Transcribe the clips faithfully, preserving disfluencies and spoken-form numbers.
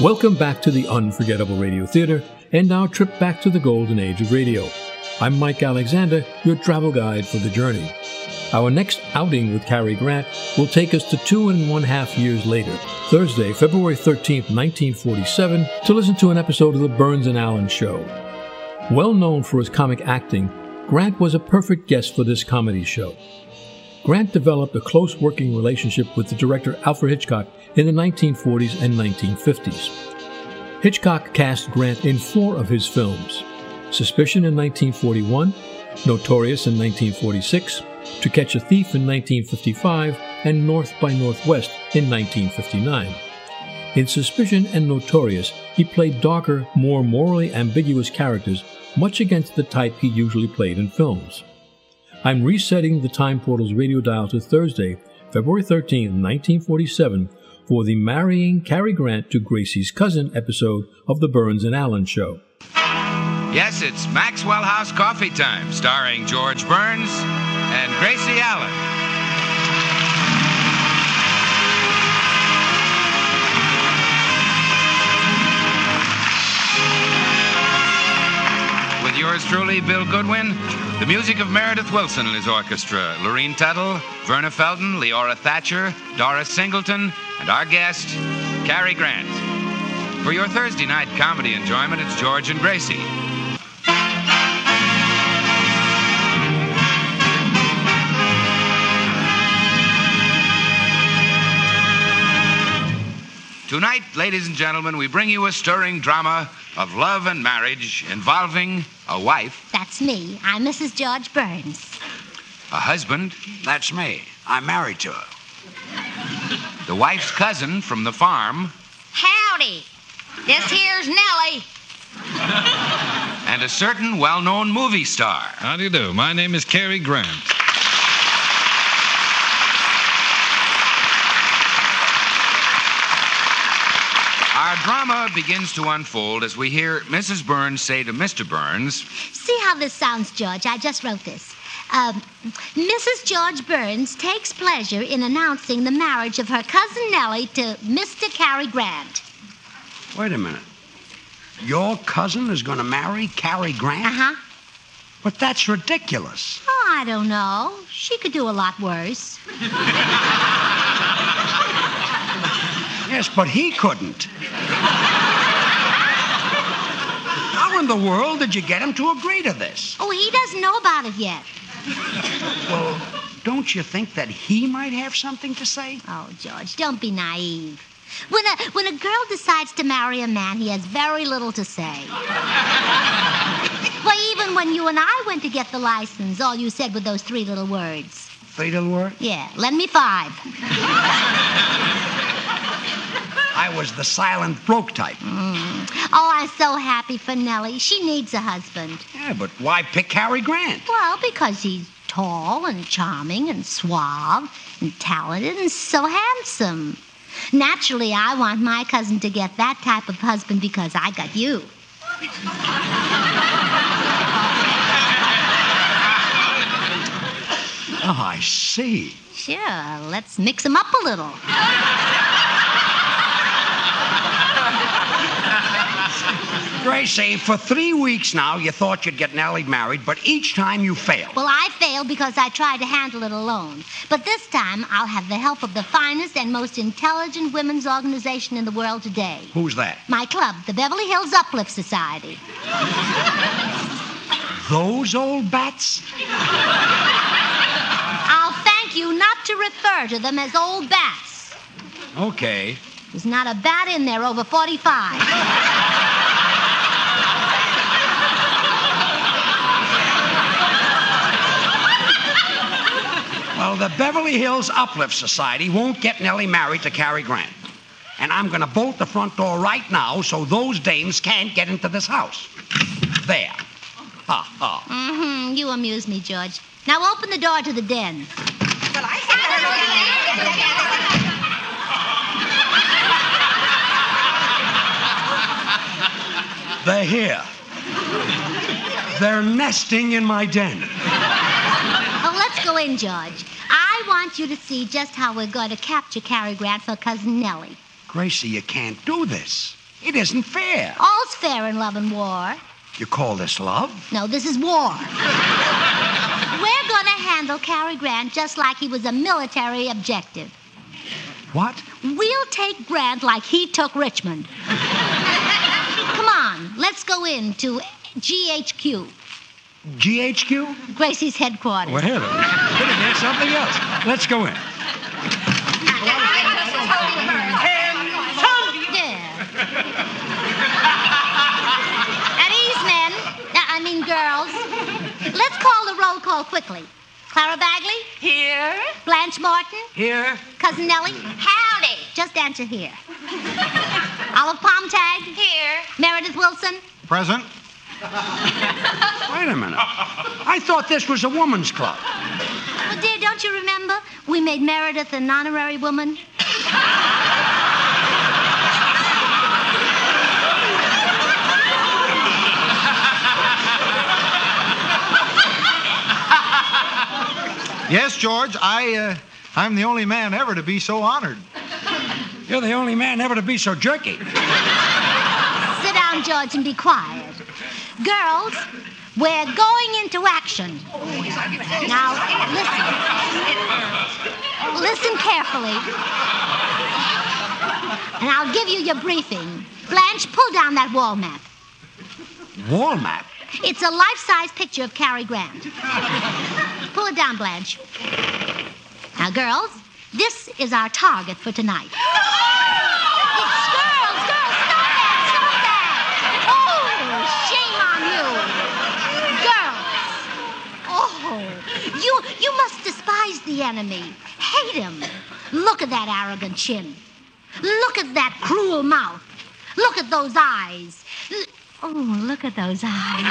Welcome back to the Unforgettable Radio Theater and our trip back to the golden age of radio. I'm Mike Alexander, your travel guide for the journey. Our next outing with Cary Grant will take us to two and one half years later, Thursday, February thirteenth, nineteen forty-seven, to listen to an episode of The Burns and Allen Show. Well known for his comic acting, Grant was a perfect guest for this comedy show. Grant developed a close working relationship with the director Alfred Hitchcock in the nineteen forties and nineteen fifties. Hitchcock cast Grant in four of his films: Suspicion in nineteen forty-one, Notorious in nineteen forty-six, To Catch a Thief in nineteen fifty-five, and North by Northwest in nineteen fifty-nine. In Suspicion and Notorious, he played darker, more morally ambiguous characters, much against the type he usually played in films. I'm resetting the Time Portal's radio dial to Thursday, February thirteenth, nineteen forty-seven, for the Marrying Cary Grant to Gracie's Cousin episode of The Burns and Allen Show. Yes, it's Maxwell House Coffee Time, starring George Burns and Gracie Allen. With yours truly, Bill Goodwin, the music of Meredith Wilson and his orchestra, Lorene Tuttle, Verna Felton, Leora Thatcher, Doris Singleton, and our guest, Cary Grant. For your Thursday night comedy enjoyment, it's George and Gracie. Tonight, ladies and gentlemen, we bring you a stirring drama of love and marriage involving a wife. That's me. I'm Missus George Burns. A husband. That's me. I'm married to her. The wife's cousin from the farm. Howdy. This here's Nellie. And a certain well-known movie star. How do you do? My name is Cary Grant. Our drama begins to unfold as we hear Missus Burns say to Mister Burns, See how this sounds, George. I just wrote this. Um, Missus George Burns takes pleasure in announcing the marriage of her cousin Nellie to Mister Cary Grant. Wait a minute. Your cousin is going to marry Cary Grant? Uh-huh. But that's ridiculous. Oh, I don't know. She could do a lot worse. Yes, but he couldn't. How in the world did you get him to agree to this? Oh, he doesn't know about it yet. Well, don't you think that he might have something to say? Oh, George, don't be naive. When a, when a girl decides to marry a man, he has very little to say. Well, even when you and I went to get the license, all you said were those three little words. Three little words? Yeah, lend me five. I was the silent broke type. Mm. Oh, I'm so happy for Nellie. She needs a husband. Yeah, but why pick Cary Grant? Well, because he's tall and charming and suave and talented and so handsome. Naturally, I want my cousin to get that type of husband because I got you. Oh, I see. Sure, let's mix him up a little. Gracie, for three weeks now, you thought you'd get Nellie married, but each time you failed. Well, I failed because I tried to handle it alone. But this time, I'll have the help of the finest and most intelligent women's organization in the world today. Who's that? My club, the Beverly Hills Uplift Society. Those old bats? I'll thank you not to refer to them as old bats. Okay. There's not a bat in there over forty-five. Well, the Beverly Hills Uplift Society won't get Nellie married to Cary Grant. And I'm going to bolt the front door right now so those dames can't get into this house. There. Ha, ha. Mm-hmm. You amuse me, George. Now open the door to the den. Well, I They're here. They're nesting in my den. Oh, let's go in, George. I want you to see just how we're going to capture Cary Grant for Cousin Nellie. Gracie, you can't do this. It isn't fair. All's fair in love and war. You call this love? No, this is war. We're going to handle Cary Grant just like he was a military objective. What? We'll take Grant like he took Richmond. Come on, let's go into G H Q. G H Q? Gracie's headquarters. Well, here, there's something else. Let's go in. At ease, men. I mean, girls. Let's call the roll call quickly. Clara Bagley? Here. Blanche Morton? Here. Cousin Nellie? Howdy. Just answer here. Olive Palmtag? Here. Meredith Wilson? Present. Wait a minute. I thought this was a woman's club. Well, dear, don't you remember? We made Meredith an honorary woman. Yes, George, I, uh, I'm the only man ever to be so honored. You're the only man ever to be so jerky. Sit down, George, and be quiet. Girls, we're going into action. Now, listen. Listen carefully. And I'll give you your briefing. Blanche, pull down that wall map. Wall map? It's a life-size picture of Cary Grant. Pull it down, Blanche. Now, girls, this is our target for tonight. It's girls, girls, stop that, stop that. Oh, shame on you. Girls. Oh, you, you must despise the enemy. Hate him. Look at that arrogant chin. Look at that cruel mouth. Look at those eyes. L- Oh, look at those eyes.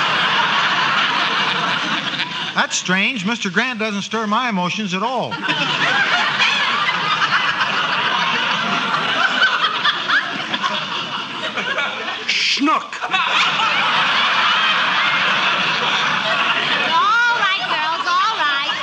That's strange. Mister Grant doesn't stir my emotions at all. Schnook. All right, girls, all right.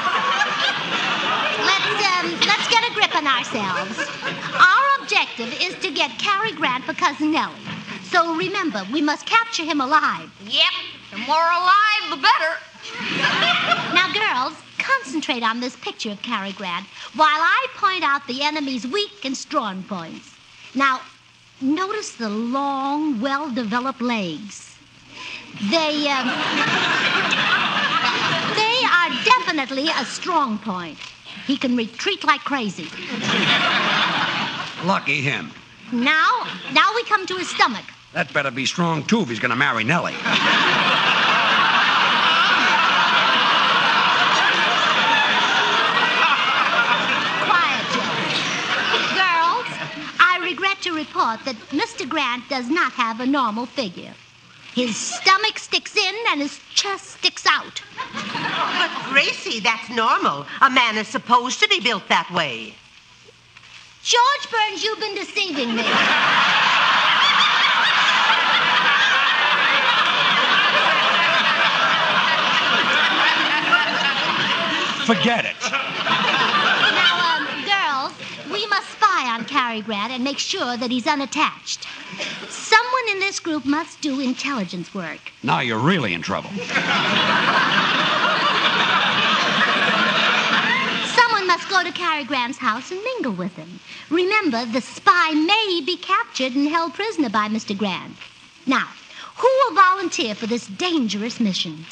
Let's, um, let's get a grip on ourselves. Our objective is to get Cary Grant for Cousin Nellie. So remember, we must capture him alive. Yep. The more alive, the better. Now, girls, concentrate on this picture of Cary Grant while I point out the enemy's weak and strong points. Now, notice the long, well-developed legs. They, um, they are definitely a strong point. He can retreat like crazy. Lucky him. Now, now we come to his stomach. That better be strong, too, if he's going to marry Nellie. Quiet, Joe. Girls, I regret to report that Mister Grant does not have a normal figure. His stomach sticks in and his chest sticks out. But, Gracie, that's normal. A man is supposed to be built that way. George Burns, you've been deceiving me. Forget it. Now, um, girls, we must spy on Cary Grant and make sure that he's unattached. Someone in this group must do intelligence work. Now you're really in trouble. Someone must go to Cary Grant's house and mingle with him. Remember, the spy may be captured and held prisoner by Mister Grant. Now, who will volunteer for this dangerous mission?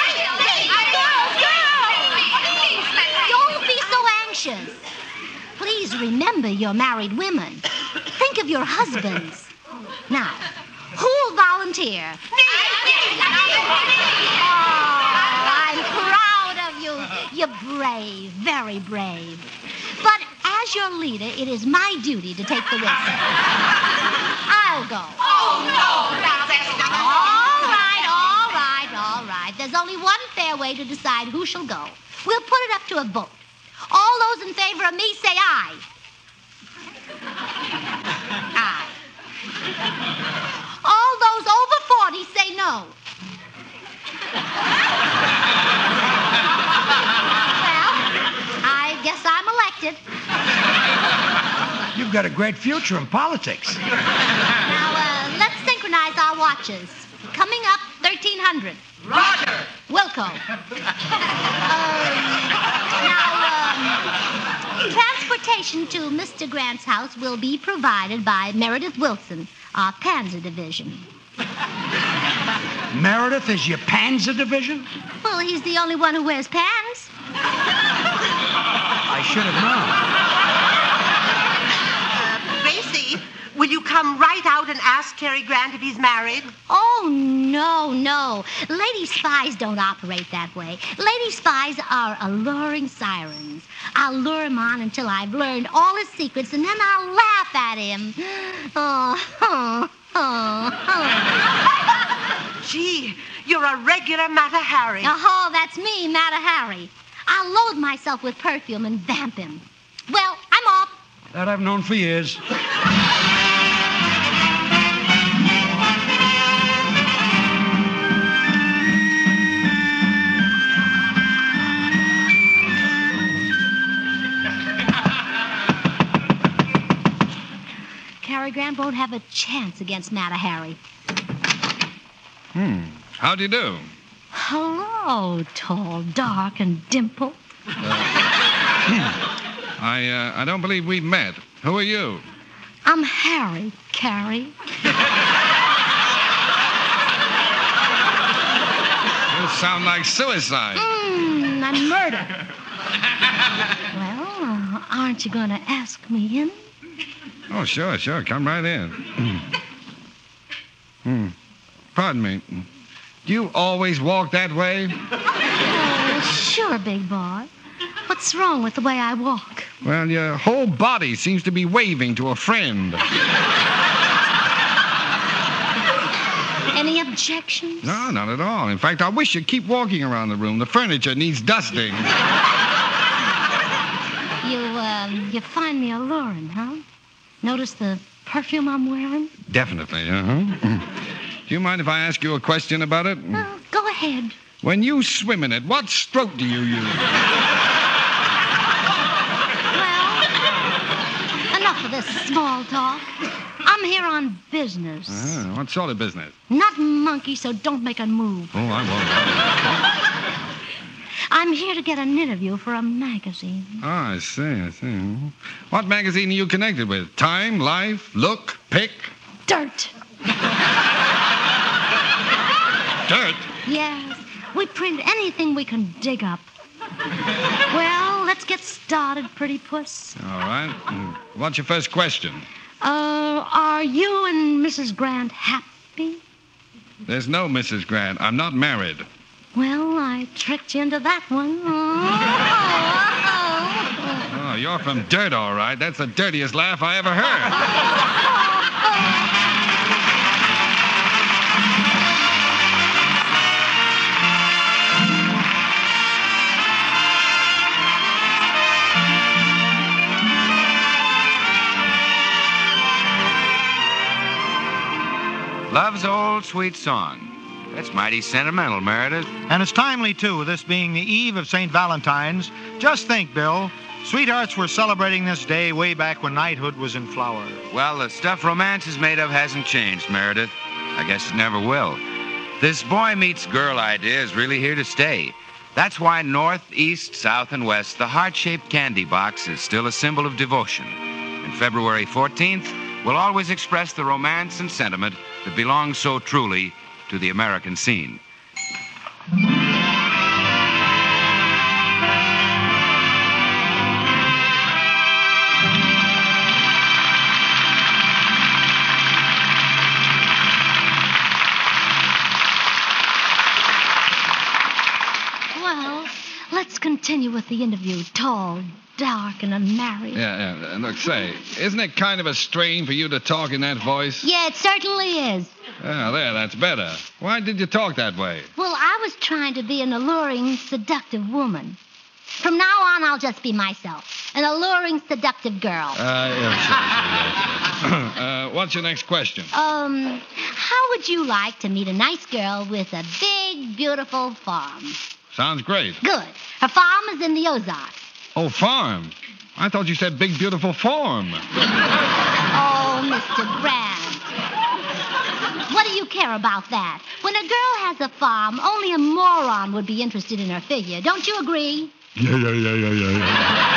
Don't be so anxious. Please remember you're married women. Think of your husbands. Now, who will volunteer? Oh, I'm proud of you. You're brave, very brave. But as your leader, it is my duty to take the risk. I'll go. Oh, no. Now, that's not... All right, all right, all right. There's only one fair way to decide who shall go. We'll put it up to a vote. All those in favor of me say aye. Aye. All those over forty say no. Well, I guess I'm elected. You've got a great future in politics. Now, watches. Coming up, thirteen hundred. Roger. Wilco. um, now, um, transportation to Mister Grant's house will be provided by Meredith Wilson, our Panzer Division. Meredith is your Panzer Division? Well, he's the only one who wears pants. I should have known. Gracie, will you come right out and ask Cary Grant if he's married? Oh, no, no. Lady spies don't operate that way. Lady spies are alluring sirens. I'll lure him on until I've learned all his secrets, and then I'll laugh at him. Oh, oh, oh, oh. Gee, you're a regular Mata Hari. Oh, that's me, Mata Hari. I'll load myself with perfume and vamp him. Well, I'm off. That I've known for years. Cary Grant won't have a chance against Mata Hari. Hmm. How do you do? Hello, tall, dark, and dimpled. I, uh, I don't believe we've met. Who are you? I'm Harry, Cary. You sound like suicide. Mmm, I'm murder. Well, uh, aren't you going to ask me in? Oh, sure, sure. Come right in. hmm. Pardon me. Do you always walk that way? Oh, sure, big boy. What's wrong with the way I walk? Well, your whole body seems to be waving to a friend. Any objections? No, not at all. In fact, I wish you'd keep walking around the room. The furniture needs dusting. You, um, you find me alluring, huh? Notice the perfume I'm wearing? Definitely, uh-huh. Do you mind if I ask you a question about it? Well, go ahead. When you swim in it, what stroke do you use? Well, enough of this small talk. I'm here on business. Ah, what sort of business? Not monkey, so don't make a move. Oh, I won't. I'm here to get an interview for a magazine. Oh, I see, I see. What magazine are you connected with? Time, Life, Look, Pick? Dirt. Dirt? Yes. We print anything we can dig up. Well, let's get started, pretty puss. All right. What's your first question? Uh, are you and Missus Grant happy? There's no Missus Grant. I'm not married. Well, I tricked you into that one. Oh, Oh, you're from dirt, all right. That's the dirtiest laugh I ever heard. Love's Old Sweet Song. That's mighty sentimental, Meredith. And it's timely, too, this being the eve of Saint Valentine's. Just think, Bill, sweethearts were celebrating this day way back when knighthood was in flower. Well, the stuff romance is made of hasn't changed, Meredith. I guess it never will. This boy meets girl idea is really here to stay. That's why north, east, south, and west, the heart-shaped candy box is still a symbol of devotion. And February fourteenth will always express the romance and sentiment that belongs so truly to the American scene. well, let's continue with the interview. Tall, dark, and unmarried. Yeah, yeah. Look, say, isn't it kind of a strain for you to talk in that voice? Yeah, it certainly is. Yeah, there, that's better. Why did you talk that way? Well, I was trying to be an alluring, seductive woman. From now on, I'll just be myself. An alluring, seductive girl. Uh, yeah, sure, sure, yeah, sure. uh, what's your next question? Um, how would you like to meet a nice girl with a big, beautiful farm? Sounds great. Good. Her farm is in the Ozarks. Oh, farm. I thought you said big, beautiful form. Oh, Mister Grant. What do you care care about that. When a girl has a farm, only a moron would be interested in her figure. Don't you agree? Yeah, yeah, yeah, yeah, yeah, yeah.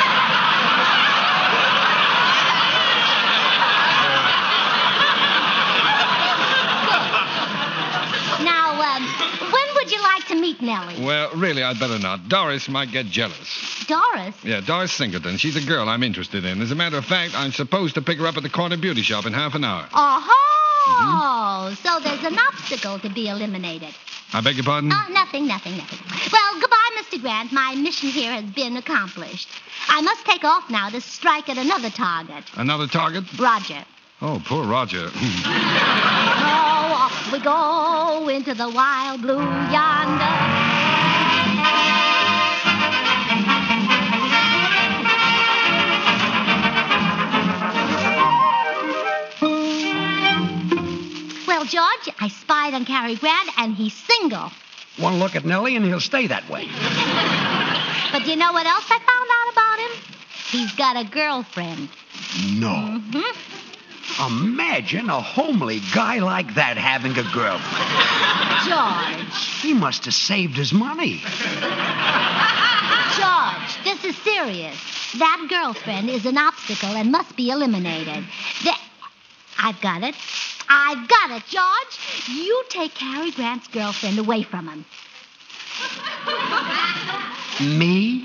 Now, um, when would you like to meet Nellie? Well, really, I'd better not. Doris might get jealous. Doris? Yeah, Doris Singleton. She's a girl I'm interested in. As a matter of fact, I'm supposed to pick her up at the corner beauty shop in half an hour. Oh, mm-hmm. So there's an obstacle to be eliminated. I beg your pardon? Uh, nothing, nothing, nothing. Well, goodbye, Mister Grant. My mission here has been accomplished. I must take off now to strike at another target. Another target? Roger. Oh, poor Roger. Oh, off we go into the wild blue yonder. Well, George, I spied on Cary Grant, and he's single. One look at Nellie, and he'll stay that way. But do you know what else I found out about him? He's got a girlfriend. No. Mm-hmm. Imagine a homely guy like that having a girlfriend. George. He must have saved his money. George, this is serious. That girlfriend is an obstacle and must be eliminated. The... I've got it. I've got it, George. You take Cary Grant's girlfriend away from him. Me?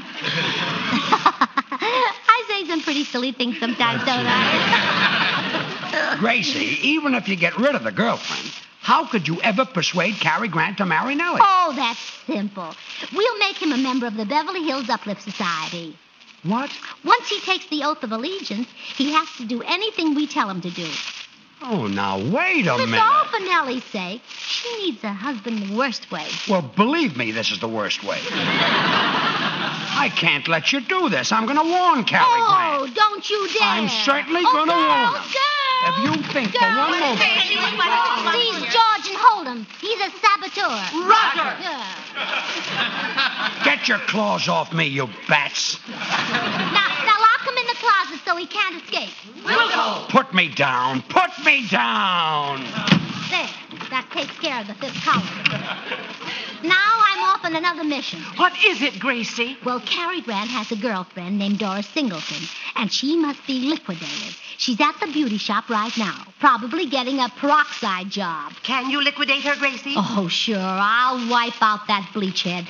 I say some pretty silly things sometimes, don't I? Gracie, even if you get rid of the girlfriend, how could you ever persuade Cary Grant to marry Nellie? Oh, that's simple. We'll make him a member of the Beverly Hills Uplift Society. What? Once he takes the oath of allegiance, he has to do anything we tell him to do. Oh, now, wait a It's minute. all for Nellie's sake. She needs a husband the worst way. Well, believe me, this is the worst way. I can't let you do this. I'm going to warn Cary Oh, Grant. don't you dare. I'm certainly oh, going to warn him. Girls, If you think for girls. one moment... Seize George and hold him. He's a saboteur. Roger! Yeah. Get your claws off me, you bats. Now, now lock him in the closet so he can't escape. We'll go. Put me down. Put me down. There. That takes care of the fifth column. Now I'm off on another mission. What is it, Gracie? Well, Cary Grant has a girlfriend named Doris Singleton, and she must be liquidated. She's at the beauty shop right now, probably getting a peroxide job. Can you liquidate her, Gracie? Oh, sure. I'll wipe out that bleach head.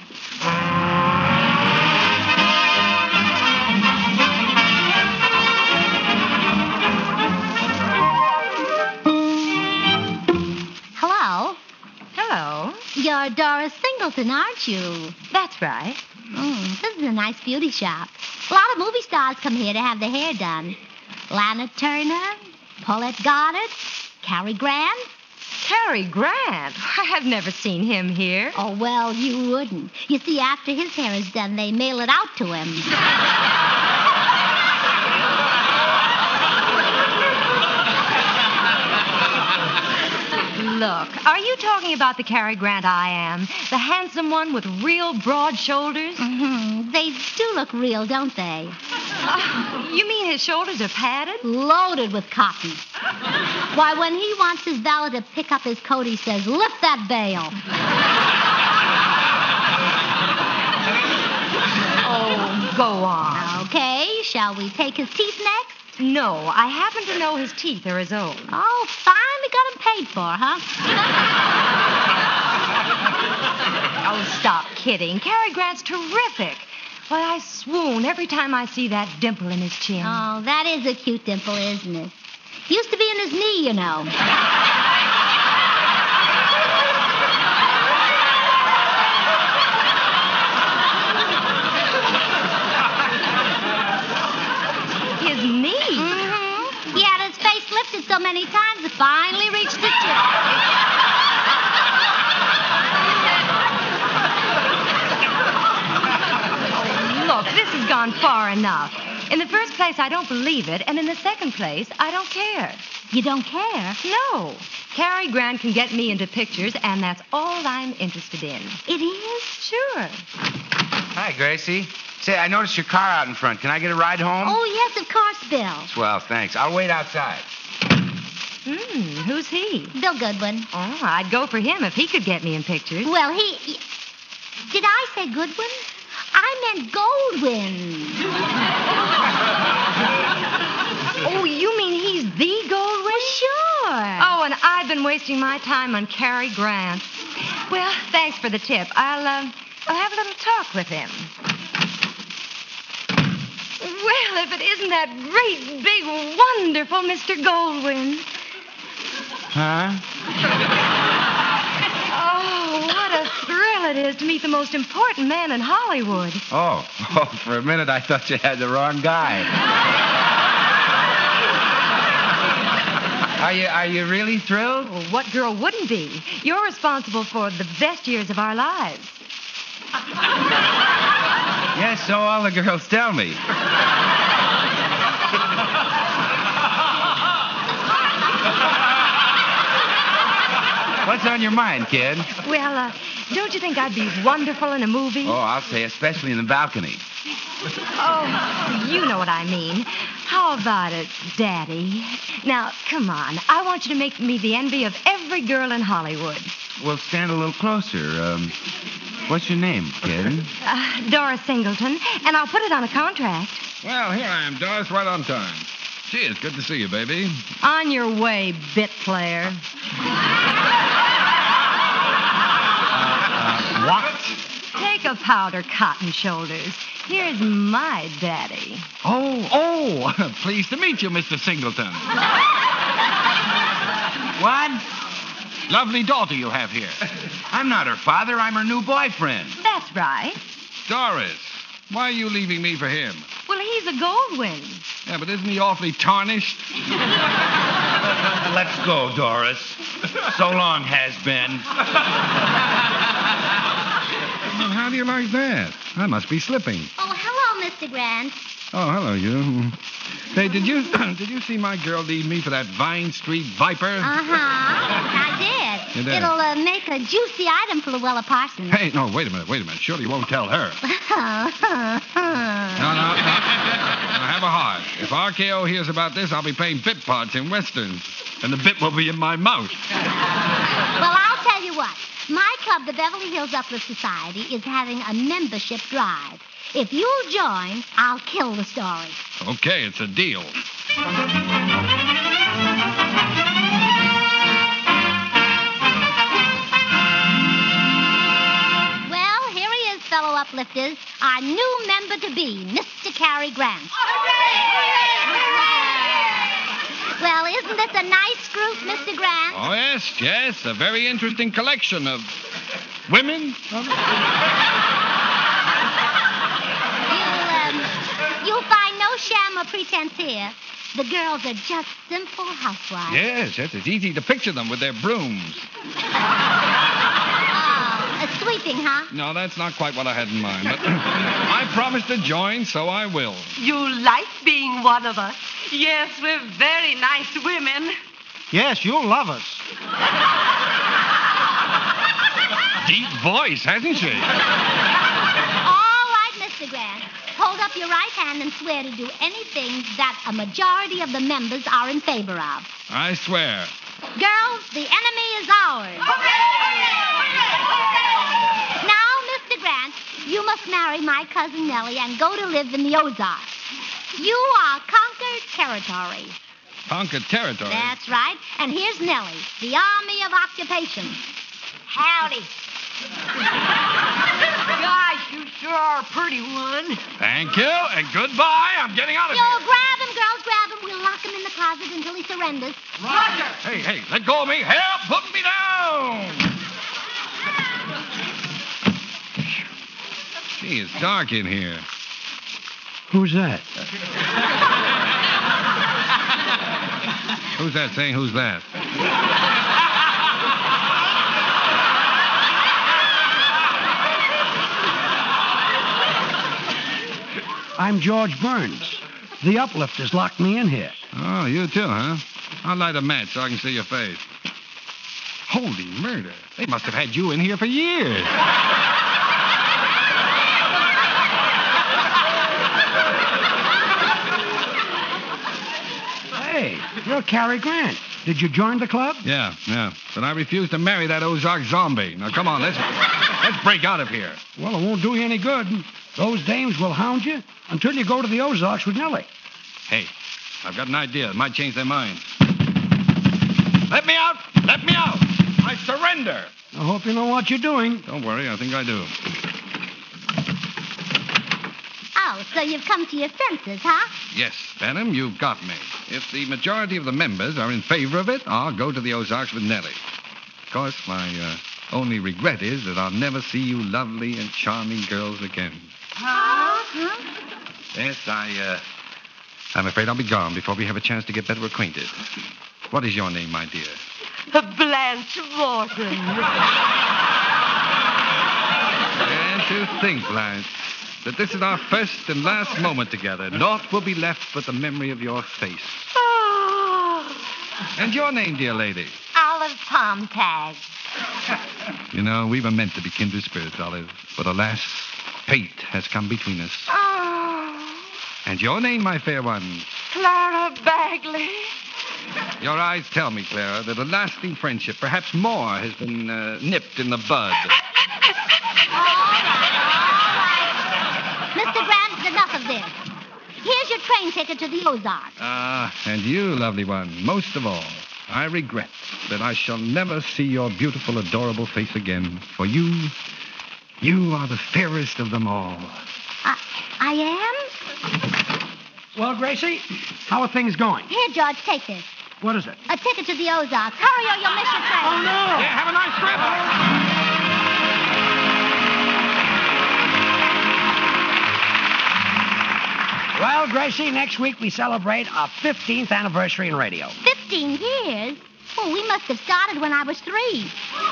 Hello? Hello. You're Doris Singleton, aren't you? That's right. Mm, this is a nice beauty shop. A lot of movie stars come here to have their hair done. Lana Turner, Paulette Goddard, Cary Grant. Cary Grant? I have never seen him here. Oh, well, you wouldn't. You see, after his hair is done, they mail it out to him. Look, are you talking about the Cary Grant I am? The handsome one with real broad shoulders? Mm-hmm. They do look real, don't they? Uh, you mean his shoulders are padded? Loaded with cotton. Why, when he wants his valet to pick up his coat, he says, lift that veil. Oh, go on. Okay, shall we take his teeth next? No, I happen to know his teeth are his own. Oh, fine. We got him paid for, huh? Oh, stop kidding. Cary Grant's terrific. Why, I swoon every time I see that dimple in his chin. Oh, that is a cute dimple, isn't it? Used to be in his knee, you know. His knee? Mm-hmm. He had his face lifted so many times it finally reached the tip. Look, this has gone far enough. In the first place, I don't believe it, and in the second place, I don't care. You don't care? No. Cary Grant can get me into pictures, and that's all I'm interested in. It is? Sure. Hi, Gracie. Say, I noticed your car out in front. Can I get a ride home? Oh, yes, of course, Bill. Well, thanks. I'll wait outside. Hmm, who's he? Bill Goodwin. Oh, I'd go for him if he could get me in pictures. Well, he... he- Did I say Goodwin? I meant Goldwyn. Oh, you mean he's the Goldwyn? Well, sure. Oh, and I've been wasting my time on Cary Grant. Well, thanks for the tip. I'll, uh, I'll have a little talk with him. Well, if it isn't that great, big, wonderful Mister Goldwyn. Huh? Oh, what a thrill it is to meet the most important man in Hollywood. Oh, oh, for a minute I thought you had the wrong guy. Are you, are you really thrilled? Well, what girl wouldn't be? You're responsible for the best years of our lives. Yes, so all the girls tell me. What's on your mind, kid? Well, uh, don't you think I'd be wonderful in a movie? Oh, I'll say especially in the balcony. Oh, you know what I mean. How about it, Daddy? Now, come on. I want you to make me the envy of every girl in Hollywood. Well, stand a little closer. Um, what's your name, kid? Uh, Doris Singleton, and I'll put it on a contract. Well, here I am, Doris, right on time. Cheers, good to see you, baby. On your way, bit player. Uh, what? Take a powder cotton shoulders. Here's my daddy. Oh, oh, pleased to meet you, Mister Singleton. What? Lovely daughter you have here. I'm not her father. I'm her new boyfriend. That's right. Doris, why are you leaving me for him? Well, he's a Goldwyn. Yeah, but isn't he awfully tarnished? Let's go, Doris. So long, has been. Well, how do you like that? I must be slipping. Oh, hello, Mister Grant. Oh, hello, you. Hey, did you did you see my girl leave me for that Vine Street Viper? Uh-huh. I did. You did? It'll uh, make a juicy item for Luella Parsons. Hey, no, wait a minute, wait a minute. Surely you won't tell her. No, no, no. Now, have a heart. If R K O hears about this, I'll be playing bit parts in westerns. And the bit will be in my mouth. Well, I'll tell you what. My club, the Beverly Hills Uplift Society, is having a membership drive. If you'll join, I'll kill the story. Okay, it's a deal. Well, here he is, fellow uplifters, our new member to be, Mister Cary Grant. Well, isn't this a nice group, Mister Grant? Oh, yes, yes. A very interesting collection of women. You'll, um, you'll find no sham or pretense here. The girls are just simple housewives. Yes, yes. It's easy to picture them with their brooms. Oh, uh, sweeping, huh? No, that's not quite what I had in mind. But I promised to join, so I will. You like being one of us? Yes, we're very nice women. Yes, you'll love us. Deep voice, hasn't she? All right, Mister Grant. Hold up your right hand and swear to do anything that a majority of the members are in favor of. I swear. Girls, the enemy is ours. Now, Mister Grant, you must marry my cousin Nellie and go to live in the Ozarks. You are conquered territory. Conquered territory? That's right. And here's Nellie, the Army of Occupation. Howdy. Gosh, you sure are a pretty one. Thank you, and goodbye. I'm getting out of Yo, here. grab him, girls, grab him. We'll lock him in the closet until he surrenders. Roger. Hey, hey, let go of me. Help, put me down. Gee, it's dark in here. Who's that? Who's that saying who's that? I'm George Burns. The uplifters locked me in here. Oh, you too, huh? I'll light a match so I can see your face. Holy murder. They must have had you in here for years. Hey, you're Cary Grant. Did you join the club? Yeah, yeah. But I refuse to marry that Ozark zombie. Now, come on, let's let's break out of here. Well, it won't do you any good. Those dames will hound you until you go to the Ozarks with Nellie. Hey, I've got an idea that might change their minds. Let me out! Let me out! I surrender! I hope you know what you're doing. Don't worry, I think I do. Oh, so you've come to your senses, huh? Yes, Benham, you've got me. If the majority of the members are in favor of it, I'll go to the Ozarks with Nellie. Of course, my uh, only regret is that I'll never see you lovely and charming girls again. Huh? Huh? Yes, I, uh, I'm afraid I'll be gone before we have a chance to get better acquainted. What is your name, my dear? Blanche Morton. And to think, Blanche, that this is our first and last moment together. Naught will be left but the memory of your face. Oh. And your name, dear lady? Olive Tomtag. You know, we were meant to be kindred spirits, Olive. But alas, fate has come between us. Oh. And your name, my fair one? Clara Bagley. Your eyes tell me, Clara, that a lasting friendship, perhaps more, has been uh, nipped in the bud. All right, all right. Mister Grant, enough of this. Here's your train ticket to the Ozarks. Ah, and you, lovely one, most of all, I regret that I shall never see your beautiful, adorable face again. For you, you are the fairest of them all. I, I am? Well, Gracie, how are things going? Here, George, take this. What is it? A ticket to the Ozarks. Hurry or you'll miss your train. Oh, no. Yeah, have a nice trip. Well, Gracie, next week we celebrate our fifteenth anniversary in radio. Fifteen years? Oh, we must have started when I was three.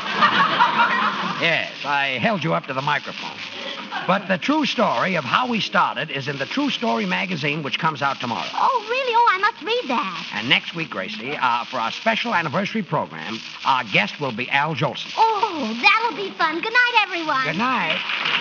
Yes, I held you up to the microphone. But the true story of how we started is in the True Story magazine, which comes out tomorrow. Oh, really? Oh, I must read that. And next week, Gracie, uh, for our special anniversary program, our guest will be Al Jolson. Oh, that'll be fun. Good night, everyone. Good night.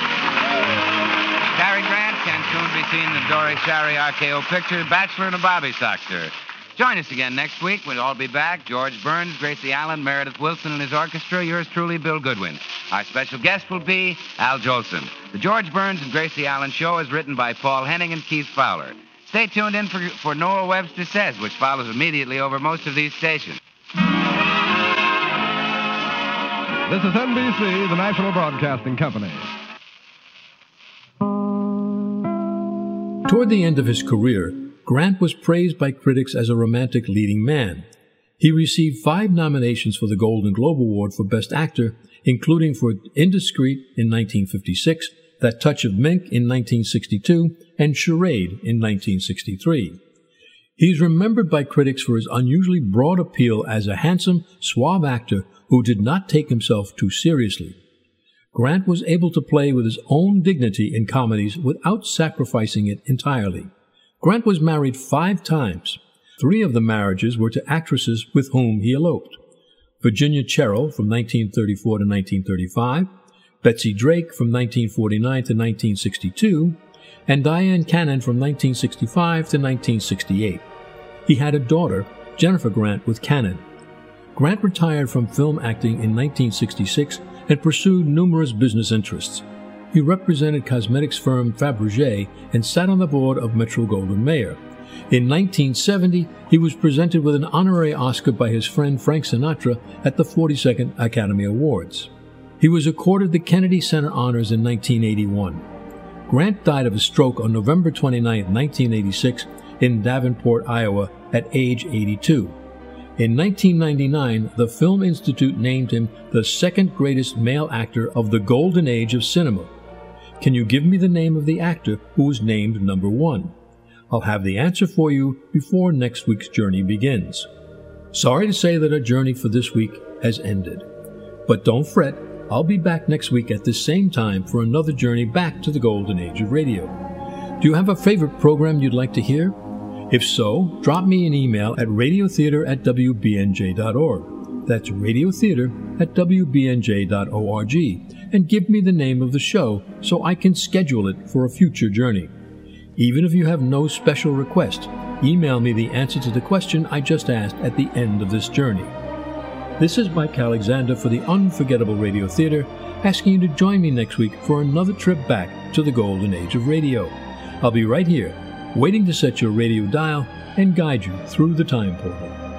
Cary Grant can soon be seen in the Dory Shari R K O picture, Bachelor and a Bobby Soxer. Join us again next week. We'll all be back. George Burns, Gracie Allen, Meredith Wilson and his orchestra. Yours truly, Bill Goodwin. Our special guest will be Al Jolson. The George Burns and Gracie Allen Show is written by Paul Henning and Keith Fowler. Stay tuned in for, for Noah Webster Says, which follows immediately over most of these stations. This is N B C, the National Broadcasting Company. Toward the end of his career, Grant was praised by critics as a romantic leading man. He received five nominations for the Golden Globe Award for Best Actor, including for Indiscreet in nineteen fifty-six, That Touch of Mink in nineteen sixty-two, and Charade in nineteen sixty-three. He's remembered by critics for his unusually broad appeal as a handsome, suave actor who did not take himself too seriously. Grant was able to play with his own dignity in comedies without sacrificing it entirely. Grant was married five times. Three of the marriages were to actresses with whom he eloped. Virginia Cherrill from nineteen thirty-four to nineteen thirty-five, Betsy Drake from nineteen forty-nine to nineteen sixty-two, and Diane Cannon from nineteen sixty-five to nineteen sixty-eight. He had a daughter, Jennifer Grant, with Cannon. Grant retired from film acting in nineteen sixty-six and pursued numerous business interests. He represented cosmetics firm Fabergé and sat on the board of Metro-Goldwyn-Mayer. In nineteen seventy, he was presented with an honorary Oscar by his friend Frank Sinatra at the forty-second Academy Awards. He was accorded the Kennedy Center Honors in nineteen eighty-one. Grant died of a stroke on November twenty-ninth, nineteen eighty-six, in Davenport, Iowa, at age eighty-two. In nineteen ninety-nine, the Film Institute named him the second greatest male actor of the golden age of cinema. Can you give me the name of the actor who was named number one? I'll have the answer for you before next week's journey begins. Sorry to say that our journey for this week has ended. But don't fret, I'll be back next week at this same time for another journey back to the golden age of radio. Do you have a favorite program you'd like to hear? If so, drop me an email at radiotheater at w b n j dot org. That's radiotheater at w b n j dot org, and give me the name of the show so I can schedule it for a future journey. Even if you have no special request, email me the answer to the question I just asked at the end of this journey. This is Mike Alexander for the Unforgettable Radio Theater, asking you to join me next week for another trip back to the golden age of radio. I'll be right here, waiting to set your radio dial and guide you through the time portal.